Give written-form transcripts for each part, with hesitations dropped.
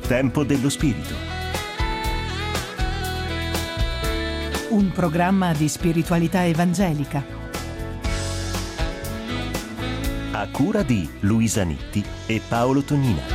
Tempo dello Spirito. Un programma di spiritualità evangelica. A cura di Luisa Nitti e Paolo Tonina.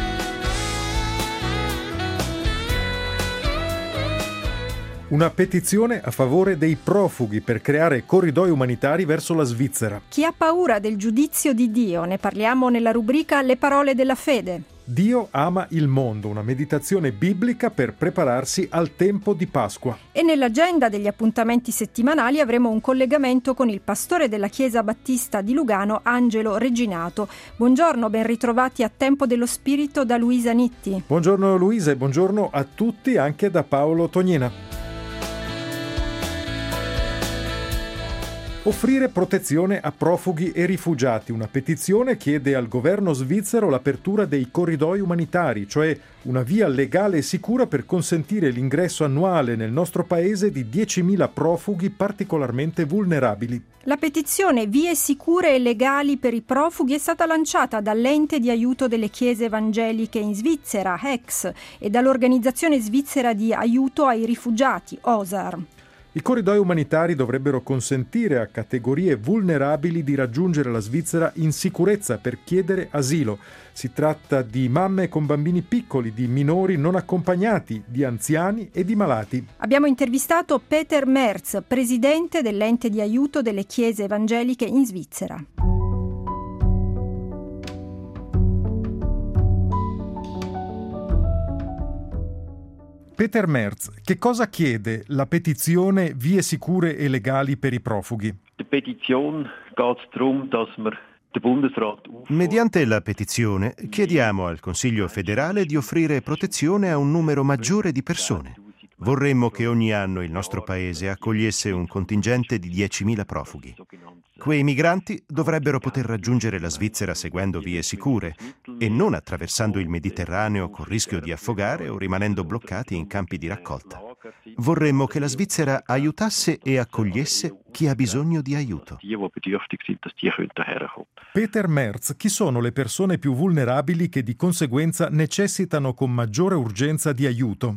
Una petizione a favore dei profughi per creare corridoi umanitari verso la Svizzera. Chi ha paura del giudizio di Dio? Ne parliamo nella rubrica Le parole della fede. Dio ama il mondo, una meditazione biblica per prepararsi al tempo di Pasqua. E nell'agenda degli appuntamenti settimanali avremo un collegamento con il pastore della Chiesa Battista di Lugano, Angelo Reginato. Buongiorno, ben ritrovati a Tempo dello Spirito da Luisa Nitti. Buongiorno Luisa e buongiorno a tutti anche da Paolo Tonina. Offrire protezione a profughi e rifugiati. Una petizione chiede al governo svizzero l'apertura dei corridoi umanitari, cioè una via legale e sicura per consentire l'ingresso annuale nel nostro paese di 10.000 profughi particolarmente vulnerabili. La petizione Vie sicure e legali per i profughi è stata lanciata dall'Ente di aiuto delle chiese evangeliche in Svizzera, HEX, e dall'Organizzazione svizzera di aiuto ai rifugiati, OSAR. I corridoi umanitari dovrebbero consentire a categorie vulnerabili di raggiungere la Svizzera in sicurezza per chiedere asilo. Si tratta di mamme con bambini piccoli, di minori non accompagnati, di anziani e di malati. Abbiamo intervistato Peter Merz, presidente dell'Ente di aiuto delle chiese evangeliche in Svizzera. Peter Merz, che cosa chiede la petizione Vie sicure e legali per i profughi? Mediante la petizione chiediamo al Consiglio federale di offrire protezione a un numero maggiore di persone. Vorremmo che ogni anno il nostro paese accogliesse un contingente di 10.000 profughi. Quei migranti dovrebbero poter raggiungere la Svizzera seguendo vie sicure e non attraversando il Mediterraneo col rischio di affogare o rimanendo bloccati in campi di raccolta. Vorremmo che la Svizzera aiutasse e accogliesse chi ha bisogno di aiuto. Peter Merz, chi sono le persone più vulnerabili che di conseguenza necessitano con maggiore urgenza di aiuto?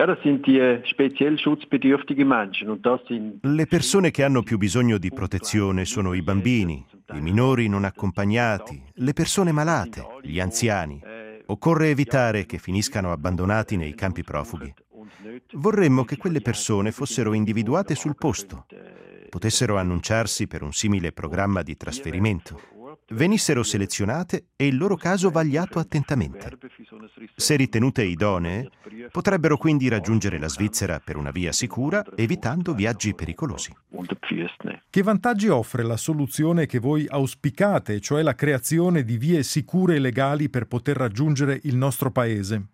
Le persone che hanno più bisogno di protezione sono i bambini, i minori non accompagnati, le persone malate, gli anziani. Occorre evitare che finiscano abbandonati nei campi profughi. Vorremmo che quelle persone fossero individuate sul posto, potessero annunciarsi per un simile programma di trasferimento, venissero selezionate e il loro caso vagliato attentamente. Se ritenute idonee, potrebbero quindi raggiungere la Svizzera per una via sicura, evitando viaggi pericolosi. Che vantaggi offre la soluzione che voi auspicate, cioè la creazione di vie sicure e legali per poter raggiungere il nostro paese?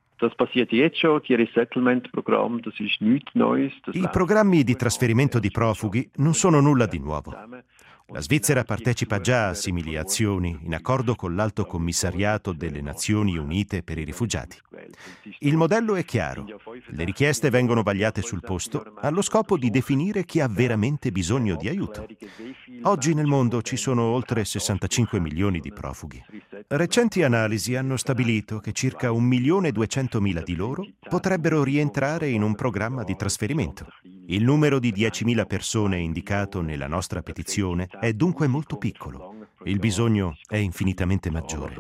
I programmi di trasferimento di profughi non sono nulla di nuovo. La Svizzera partecipa già a simili azioni in accordo con l'Alto Commissariato delle Nazioni Unite per i rifugiati. Il modello è chiaro. Le richieste vengono vagliate sul posto allo scopo di definire chi ha veramente bisogno di aiuto. Oggi nel mondo ci sono oltre 65 milioni di profughi. Recenti analisi hanno stabilito che circa 1.200.000 di loro potrebbero rientrare in un programma di trasferimento. Il numero di 10.000 persone indicato nella nostra petizione è dunque molto piccolo. Il bisogno è infinitamente maggiore.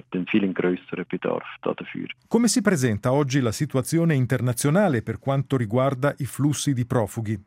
Come si presenta oggi la situazione internazionale per quanto riguarda i flussi di profughi?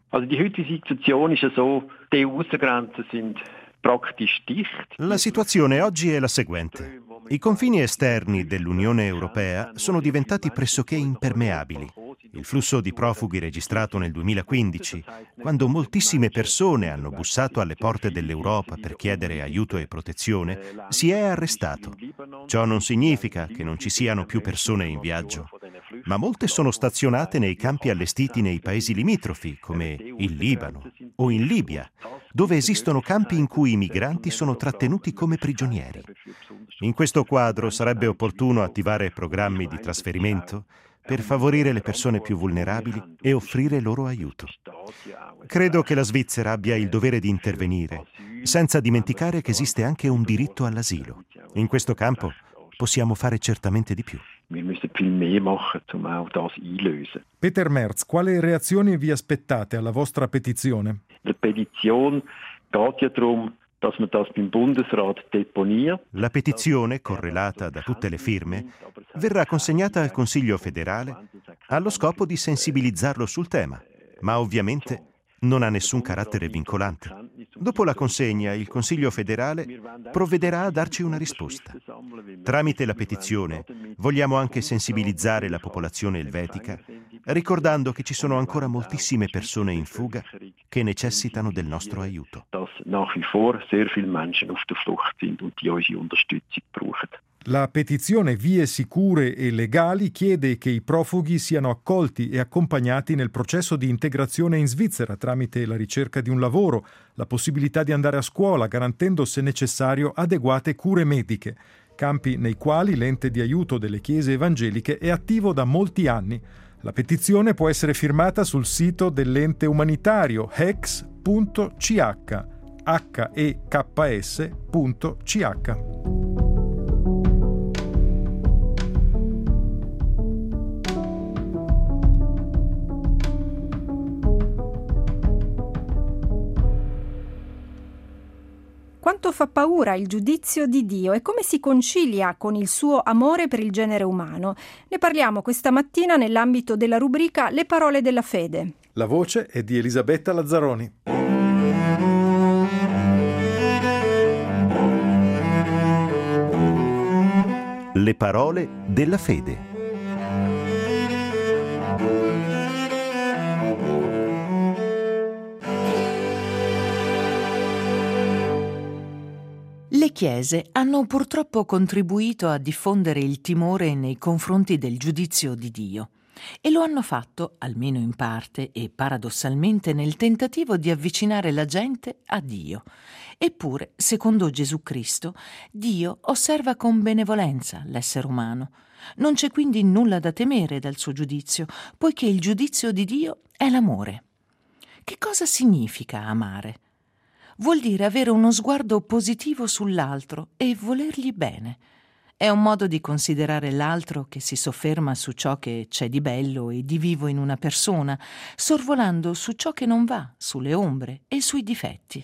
La situazione oggi è la seguente. I confini esterni dell'Unione Europea sono diventati pressoché impermeabili. Il flusso di profughi registrato nel 2015, quando moltissime persone hanno bussato alle porte dell'Europa per chiedere aiuto e protezione, si è arrestato. Ciò non significa che non ci siano più persone in viaggio, ma molte sono stazionate nei campi allestiti nei paesi limitrofi, come il Libano o in Libia, dove esistono campi in cui i migranti sono trattenuti come prigionieri. In questo quadro sarebbe opportuno attivare programmi di trasferimento per favorire le persone più vulnerabili e offrire loro aiuto. Credo che la Svizzera abbia il dovere di intervenire, senza dimenticare che esiste anche un diritto all'asilo. In questo campo possiamo fare certamente di più. Wir müssen viel mehr machen, um auch das einlösen. Peter Merz, quali reazioni vi aspettate alla vostra petizione? La petizione geht ja darum, dass man das beim Bundesrat deponiert. La petizione, correlata da tutte le firme, verrà consegnata al Consiglio federale allo scopo di sensibilizzarlo sul tema, ma ovviamente non ha nessun carattere vincolante. Dopo la consegna, il Consiglio federale provvederà a darci una risposta. Tramite la petizione vogliamo anche sensibilizzare la popolazione elvetica, ricordando che ci sono ancora moltissime persone in fuga che necessitano del nostro aiuto. Dass nach wie vor sehr viele Menschen auf der Flucht sind und die unsere Unterstützung brauchen. La petizione Vie sicure e legali chiede che i profughi siano accolti e accompagnati nel processo di integrazione in Svizzera tramite la ricerca di un lavoro, la possibilità di andare a scuola, garantendo se necessario adeguate cure mediche, campi nei quali l'ente di aiuto delle chiese evangeliche è attivo da molti anni. La petizione può essere firmata sul sito dell'ente umanitario hex.ch. Quanto fa paura il giudizio di Dio e come si concilia con il suo amore per il genere umano? Ne parliamo questa mattina nell'ambito della rubrica Le parole della fede. La voce è di Elisabetta Lazzaroni. Le parole della fede. Le chiese hanno purtroppo contribuito a diffondere il timore nei confronti del giudizio di Dio e lo hanno fatto, almeno in parte e paradossalmente, nel tentativo di avvicinare la gente a Dio. Eppure, secondo Gesù Cristo, Dio osserva con benevolenza l'essere umano. Non c'è quindi nulla da temere dal suo giudizio, poiché il giudizio di Dio è l'amore. Che cosa significa amare? Vuol dire avere uno sguardo positivo sull'altro e volergli bene. È un modo di considerare l'altro che si sofferma su ciò che c'è di bello e di vivo in una persona, sorvolando su ciò che non va, sulle ombre e sui difetti.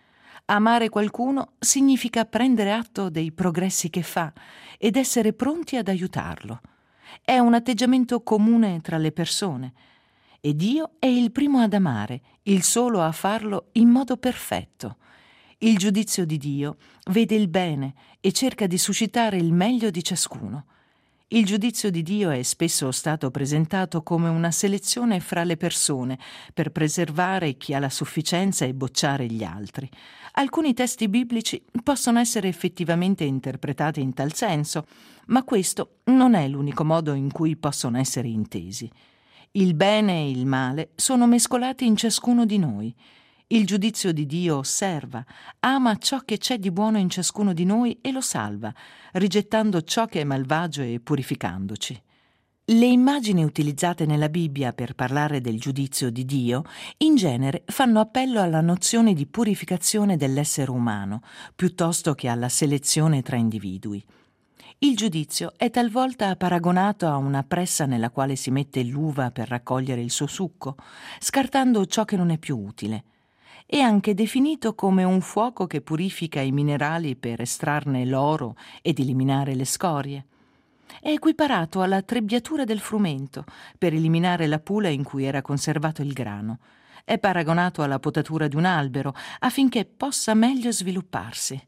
Amare qualcuno significa prendere atto dei progressi che fa ed essere pronti ad aiutarlo. È un atteggiamento comune tra le persone. E Dio è il primo ad amare, il solo a farlo in modo perfetto. Il giudizio di Dio vede il bene e cerca di suscitare il meglio di ciascuno. Il giudizio di Dio è spesso stato presentato come una selezione fra le persone per preservare chi ha la sufficienza e bocciare gli altri. Alcuni testi biblici possono essere effettivamente interpretati in tal senso, ma questo non è l'unico modo in cui possono essere intesi. Il bene e il male sono mescolati in ciascuno di noi. Il giudizio di Dio osserva, ama ciò che c'è di buono in ciascuno di noi e lo salva, rigettando ciò che è malvagio e purificandoci. Le immagini utilizzate nella Bibbia per parlare del giudizio di Dio in genere fanno appello alla nozione di purificazione dell'essere umano, piuttosto che alla selezione tra individui. Il giudizio è talvolta paragonato a una pressa nella quale si mette l'uva per raccogliere il suo succo, scartando ciò che non è più utile. È anche definito come un fuoco che purifica i minerali per estrarne l'oro ed eliminare le scorie. È equiparato alla trebbiatura del frumento per eliminare la pula in cui era conservato il grano. È paragonato alla potatura di un albero affinché possa meglio svilupparsi.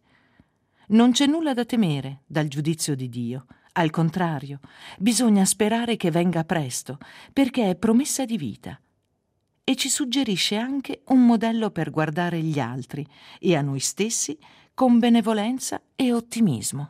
Non c'è nulla da temere dal giudizio di Dio. Al contrario, bisogna sperare che venga presto, perché è promessa di vita. E ci suggerisce anche un modello per guardare gli altri e a noi stessi con benevolenza e ottimismo.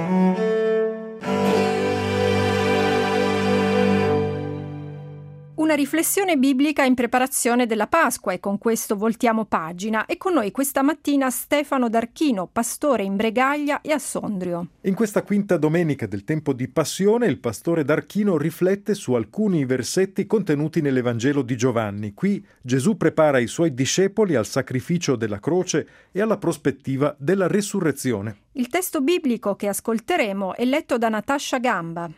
Una riflessione biblica in preparazione della Pasqua e con questo voltiamo pagina. E con noi questa mattina Stefano D'Archino, pastore in Bregaglia e a Sondrio. In questa quinta domenica del tempo di Passione il pastore D'Archino riflette su alcuni versetti contenuti nell'Evangelo di Giovanni. Qui Gesù prepara i suoi discepoli al sacrificio della croce e alla prospettiva della resurrezione. Il testo biblico che ascolteremo è letto da Natascia Gamba.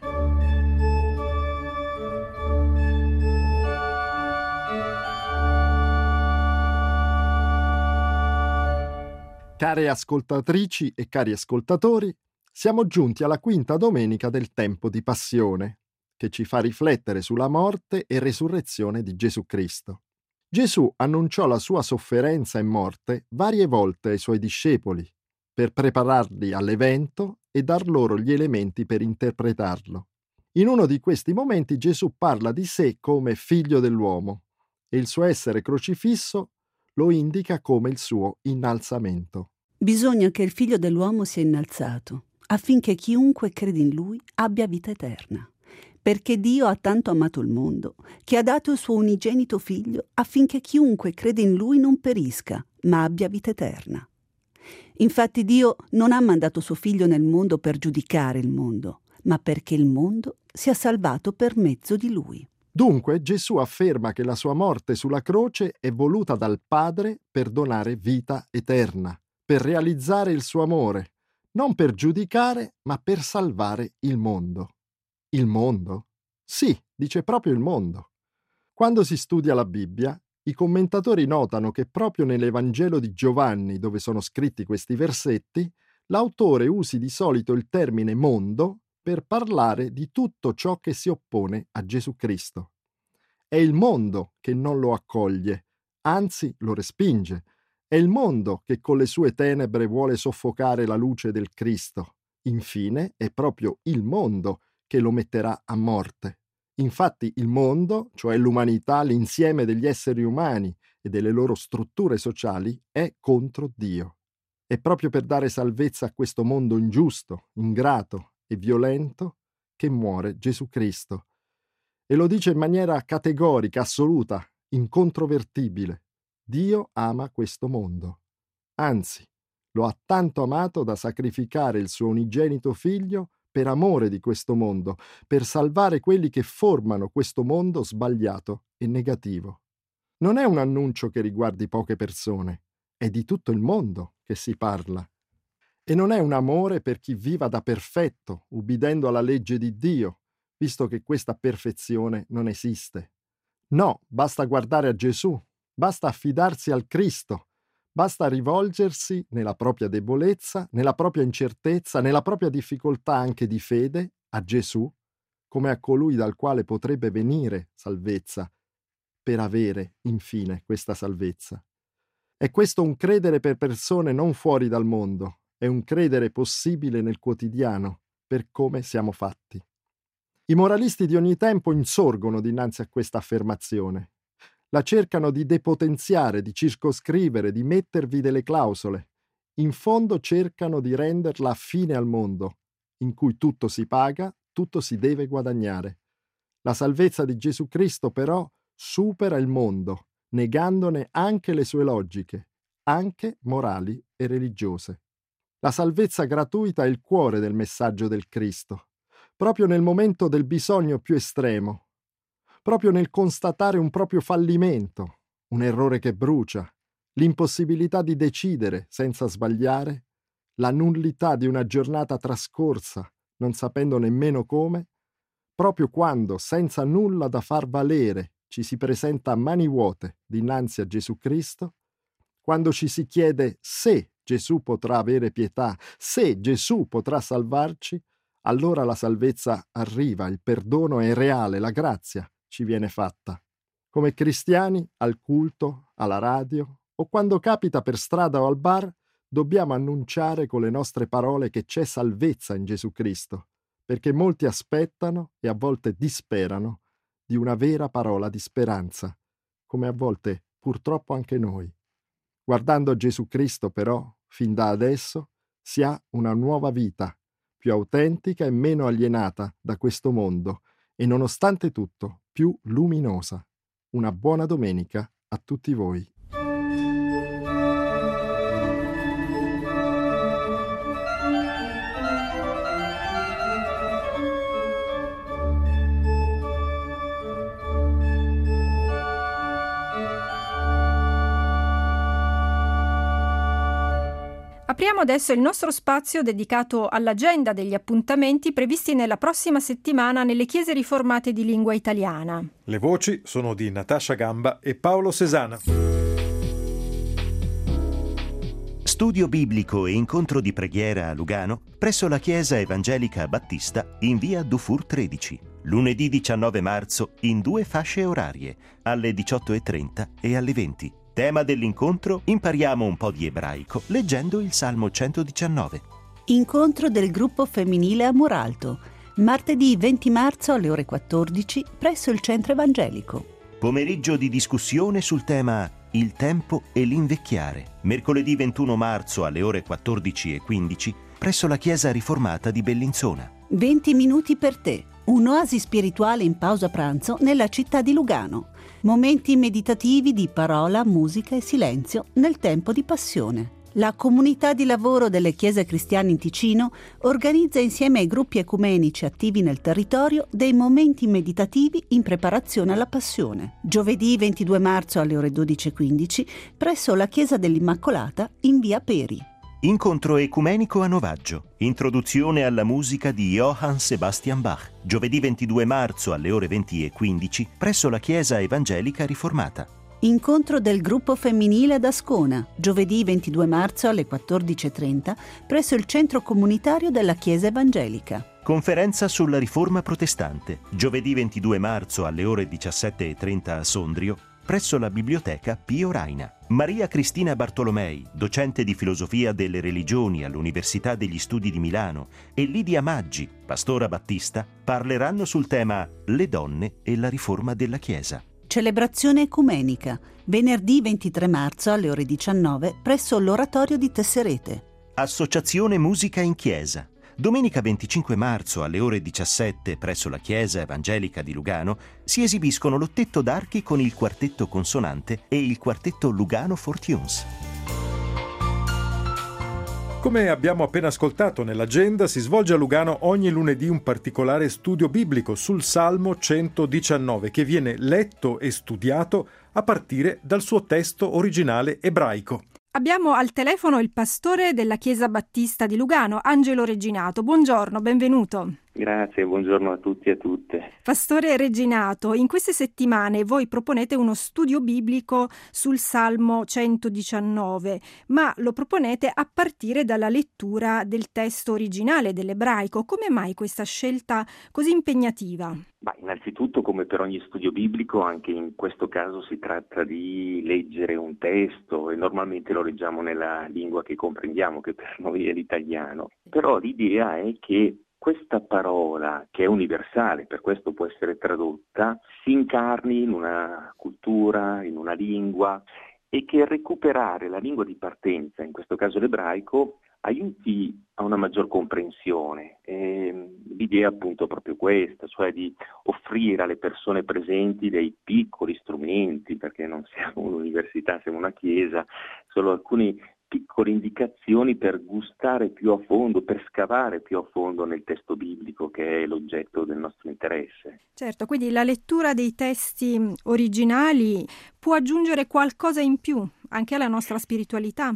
Care ascoltatrici e cari ascoltatori, siamo giunti alla quinta domenica del tempo di Passione, che ci fa riflettere sulla morte e resurrezione di Gesù Cristo. Gesù annunciò la sua sofferenza e morte varie volte ai suoi discepoli, per prepararli all'evento e dar loro gli elementi per interpretarlo. In uno di questi momenti Gesù parla di sé come figlio dell'uomo e il suo essere crocifisso lo indica come il suo innalzamento. Bisogna che il figlio dell'uomo sia innalzato, affinché chiunque crede in lui abbia vita eterna. Perché Dio ha tanto amato il mondo, che ha dato il suo unigenito figlio, affinché chiunque crede in lui non perisca, ma abbia vita eterna. Infatti Dio non ha mandato suo figlio nel mondo per giudicare il mondo, ma perché il mondo sia salvato per mezzo di lui. Dunque Gesù afferma che la sua morte sulla croce è voluta dal Padre per donare vita eterna, per realizzare il suo amore, non per giudicare, ma per salvare il mondo. Il mondo? Sì, dice proprio il mondo. Quando si studia la Bibbia, i commentatori notano che proprio nell'Evangelo di Giovanni, dove sono scritti questi versetti, l'autore usi di solito il termine mondo per parlare di tutto ciò che si oppone a Gesù Cristo. È il mondo che non lo accoglie, anzi lo respinge. È il mondo che con le sue tenebre vuole soffocare la luce del Cristo. Infine, è proprio il mondo che lo metterà a morte. Infatti il mondo, cioè l'umanità, l'insieme degli esseri umani e delle loro strutture sociali, è contro Dio. È proprio per dare salvezza a questo mondo ingiusto, ingrato e violento che muore Gesù Cristo. E lo dice in maniera categorica, assoluta, incontrovertibile. Dio ama questo mondo. Anzi, lo ha tanto amato da sacrificare il suo unigenito figlio per amore di questo mondo, per salvare quelli che formano questo mondo sbagliato e negativo. Non è un annuncio che riguardi poche persone, è di tutto il mondo che si parla. E non è un amore per chi viva da perfetto, ubbidendo alla legge di Dio, visto che questa perfezione non esiste. No, basta guardare a Gesù, basta affidarsi al Cristo, basta rivolgersi nella propria debolezza, nella propria incertezza, nella propria difficoltà anche di fede, a Gesù, come a colui dal quale potrebbe venire salvezza, per avere, infine, questa salvezza. È questo un credere per persone non fuori dal mondo, è un credere possibile nel quotidiano, per come siamo fatti. I moralisti di ogni tempo insorgono dinanzi a questa affermazione. La cercano di depotenziare, di circoscrivere, di mettervi delle clausole. In fondo cercano di renderla affine al mondo, in cui tutto si paga, tutto si deve guadagnare. La salvezza di Gesù Cristo, però, supera il mondo, negandone anche le sue logiche, anche morali e religiose. La salvezza gratuita è il cuore del messaggio del Cristo, proprio nel momento del bisogno più estremo, proprio nel constatare un proprio fallimento, un errore che brucia, l'impossibilità di decidere senza sbagliare, la nullità di una giornata trascorsa, non sapendo nemmeno come, proprio quando, senza nulla da far valere, ci si presenta a mani vuote dinanzi a Gesù Cristo, quando ci si chiede se Gesù potrà avere pietà, se Gesù potrà salvarci, allora la salvezza arriva, il perdono è reale, la grazia ci viene fatta. Come cristiani, al culto, alla radio, o quando capita per strada o al bar, dobbiamo annunciare con le nostre parole che c'è salvezza in Gesù Cristo, perché molti aspettano e a volte disperano di una vera parola di speranza, come a volte purtroppo anche noi. Guardando Gesù Cristo, però, fin da adesso, si ha una nuova vita, più autentica e meno alienata da questo mondo, e nonostante tutto più luminosa. Una buona domenica a tutti voi. Apriamo adesso il nostro spazio dedicato all'agenda degli appuntamenti previsti nella prossima settimana nelle chiese riformate di lingua italiana. Le voci sono di Natascia Gamba e Paolo Sesana. Studio biblico e incontro di preghiera a Lugano presso la Chiesa Evangelica Battista in via Dufour 13. Lunedì 19 marzo in 2 fasce orarie, alle 18:30 e alle 20. Tema dell'incontro: impariamo un po' di ebraico leggendo il Salmo 119. Incontro del gruppo femminile Amor Alto, martedì 20 marzo alle ore 14 presso il Centro Evangelico. Pomeriggio di discussione sul tema Il tempo e l'invecchiare, mercoledì 21 marzo alle ore 14:15 presso la Chiesa Riformata di Bellinzona. 20 minuti per te, un'oasi spirituale in pausa pranzo nella città di Lugano. Momenti meditativi di parola, musica e silenzio nel tempo di passione. La comunità di lavoro delle chiese cristiane in Ticino organizza insieme ai gruppi ecumenici attivi nel territorio dei momenti meditativi in preparazione alla passione. Giovedì 22 marzo alle ore 12:15 presso la chiesa dell'Immacolata in via Peri. Incontro ecumenico a Novaggio. Introduzione alla musica di Johann Sebastian Bach. Giovedì 22 marzo alle ore 20:15 presso la Chiesa Evangelica Riformata. Incontro del gruppo femminile ad Ascona. Giovedì 22 marzo alle 14:30 presso il centro comunitario della Chiesa Evangelica. Conferenza sulla Riforma Protestante. Giovedì 22 marzo alle ore 17:30 a Sondrio presso la Biblioteca Pio Raina. Maria Cristina Bartolomei, docente di filosofia delle religioni all'Università degli Studi di Milano, e Lidia Maggi, pastora battista, parleranno sul tema Le donne e la riforma della Chiesa. Celebrazione ecumenica, venerdì 23 marzo alle ore 19 presso l'Oratorio di Tesserete. Associazione Musica in Chiesa. Domenica 25 marzo alle ore 17 presso la Chiesa Evangelica di Lugano si esibiscono l'Ottetto d'Archi con il Quartetto Consonante e il Quartetto Lugano Fortunes. Come abbiamo appena ascoltato nell'agenda, si svolge a Lugano ogni lunedì un particolare studio biblico sul Salmo 119 che viene letto e studiato a partire dal suo testo originale ebraico. Abbiamo al telefono il pastore della Chiesa Battista di Lugano, Angelo Reginato. Buongiorno, benvenuto. Grazie, buongiorno a tutti e a tutte. Pastore Reginato, in queste settimane voi proponete uno studio biblico sul Salmo 119, ma lo proponete a partire dalla lettura del testo originale dell'ebraico. Come mai questa scelta così impegnativa? Innanzitutto, come per ogni studio biblico, anche in questo caso si tratta di leggere un testo e normalmente lo leggiamo nella lingua che comprendiamo, che per noi è l'italiano. Però l'idea è che questa parola, che è universale, per questo può essere tradotta, si incarni in una cultura, in una lingua, e che recuperare la lingua di partenza, in questo caso l'ebraico, aiuti a una maggior comprensione. L'idea appunto è proprio questa, cioè di offrire alle persone presenti dei piccoli strumenti, perché non siamo un'università, siamo una chiesa, solo alcuni piccole indicazioni per gustare più a fondo, per scavare più a fondo nel testo biblico che è l'oggetto del nostro interesse. Certo, quindi la lettura dei testi originali può aggiungere qualcosa in più anche alla nostra spiritualità.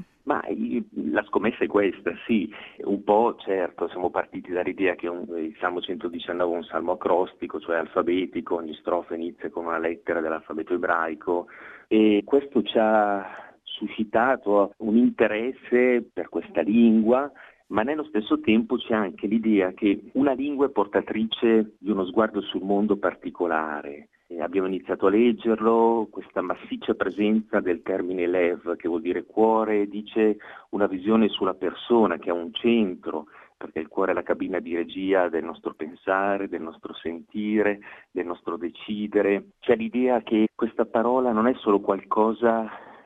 La scommessa è questa, sì, un po' certo, siamo partiti dall'idea che il Salmo 119 è un salmo acrostico, cioè alfabetico, ogni strofa inizia con una lettera dell'alfabeto ebraico, e questo ci ha suscitato un interesse per questa lingua, ma nello stesso tempo c'è anche l'idea che una lingua è portatrice di uno sguardo sul mondo particolare. Abbiamo iniziato a leggerlo, questa massiccia presenza del termine lev, che vuol dire cuore, dice una visione sulla persona che ha un centro, perché il cuore è la cabina di regia del nostro pensare, del nostro sentire, del nostro decidere. C'è l'idea che questa parola non è solo qualcosa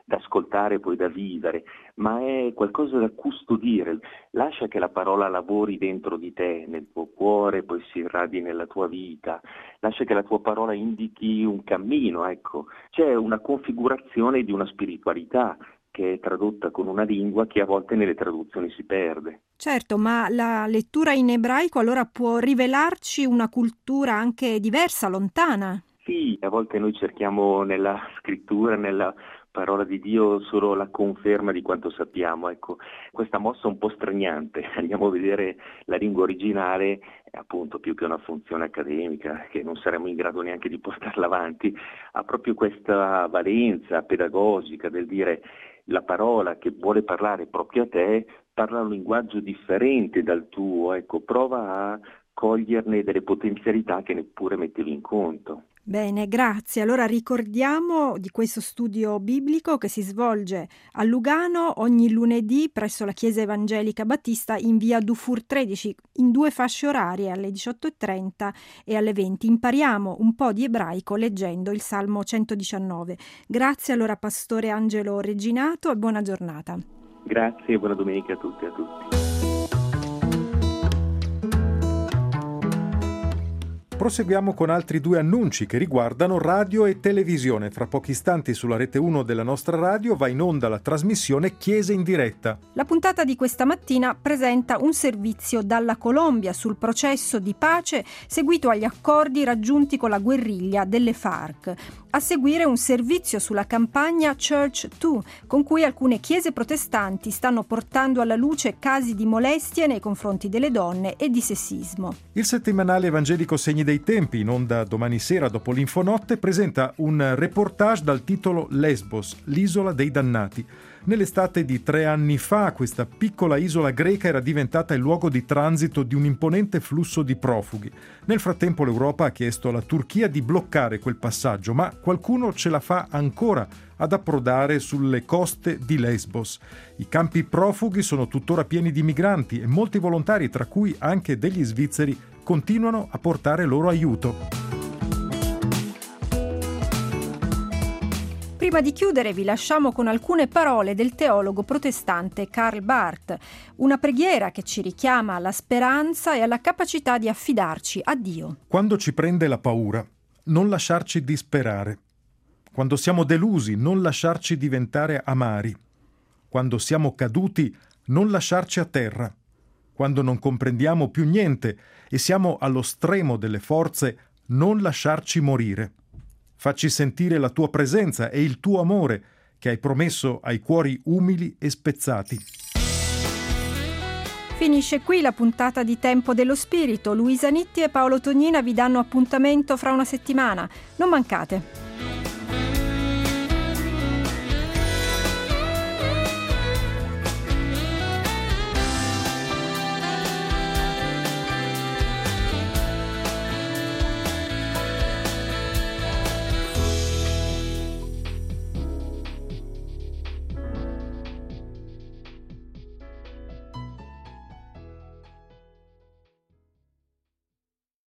da ascoltare e poi da vivere, ma è qualcosa da custodire. Lascia che la parola lavori dentro di te, nel tuo cuore, poi si irradi nella tua vita. Lascia che la tua parola indichi un cammino, ecco. C'è una configurazione di una spiritualità che è tradotta con una lingua che a volte nelle traduzioni si perde. Certo, ma la lettura in ebraico allora può rivelarci una cultura anche diversa, lontana? Sì, a volte noi cerchiamo nella scrittura, nella parola di Dio solo la conferma di quanto sappiamo. Ecco, questa mossa è un po' straniante. Andiamo a vedere la lingua originale, appunto, più che una funzione accademica, che non saremo in grado neanche di portarla avanti, ha proprio questa valenza pedagogica del dire la parola che vuole parlare proprio a te parla un linguaggio differente dal tuo, ecco, prova a coglierne delle potenzialità che neppure mettevi in conto. Bene, grazie. Allora ricordiamo di questo studio biblico che si svolge a Lugano ogni lunedì presso la Chiesa Evangelica Battista in via Dufour 13, in 2 fasce orarie, alle 18:30 e alle 20. Impariamo un po' di ebraico leggendo il Salmo 119. Grazie allora Pastore Angelo Reginato e buona giornata. Grazie e buona domenica a tutti e a tutti. Proseguiamo con altri 2 annunci che riguardano radio e televisione. Fra pochi istanti sulla rete 1 della nostra radio va in onda la trasmissione Chiese in diretta. La puntata di questa mattina presenta un servizio dalla Colombia sul processo di pace seguito agli accordi raggiunti con la guerriglia delle FARC. A seguire un servizio sulla campagna Church 2, con cui alcune chiese protestanti stanno portando alla luce casi di molestie nei confronti delle donne e di sessismo. Il settimanale evangelico Segni dei Tempi, in onda domani sera dopo l'Infonotte, presenta un reportage dal titolo Lesbos, l'isola dei dannati. Nell'estate di 3 anni fa questa piccola isola greca era diventata il luogo di transito di un imponente flusso di profughi. Nel frattempo l'Europa ha chiesto alla Turchia di bloccare quel passaggio, ma qualcuno ce la fa ancora ad approdare sulle coste di Lesbos. I campi profughi sono tuttora pieni di migranti e molti volontari, tra cui anche degli svizzeri, continuano a portare loro aiuto. Prima di chiudere vi lasciamo con alcune parole del teologo protestante Karl Barth, una preghiera che ci richiama alla speranza e alla capacità di affidarci a Dio. Quando ci prende la paura, non lasciarci disperare. Quando siamo delusi, non lasciarci diventare amari. Quando siamo caduti, non lasciarci a terra. Quando non comprendiamo più niente e siamo allo stremo delle forze, non lasciarci morire. Facci sentire la tua presenza e il tuo amore che hai promesso ai cuori umili e spezzati. Finisce qui la puntata di Tempo dello Spirito. Luisa Nitti e Paolo Tognina vi danno appuntamento fra una settimana. Non mancate.